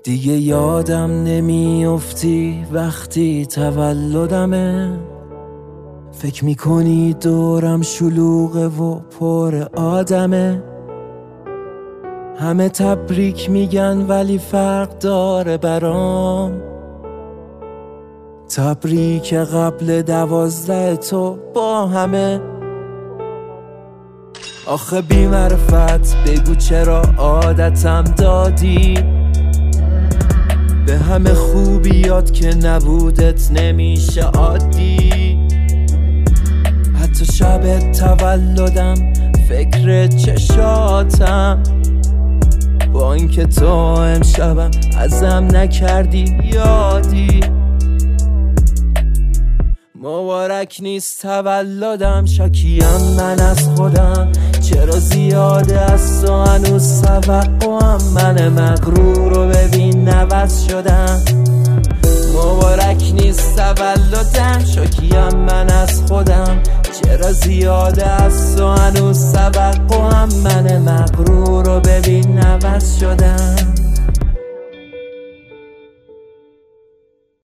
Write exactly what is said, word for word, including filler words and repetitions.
دیگه یادم نمیافتی وقتی تولدمه. فکر میکنی دورم شلوغه و پر آدمه. همه تبریک میگن ولی فرق داره برام. تبریک قبل دوازده تو با همه. آخه بی معرفت بگو چرا عادتم دادی به همه خوبیات که نبودت نمیشه عادی. حتی شب تولدم فکر چشاتم، با اینکه تو امشبم ازم نکردی یادی. مبارک نیست تولدم، شکیم من از خودم. چرا زیاده از تو هنوز توقعم، من مغرور رو ببین نوز شدم. مبارک نیست تولدم، شکیم من از خودم. چرا زیاده از تو هنوز توقعم، من مغرور رو ببین نوز شدم.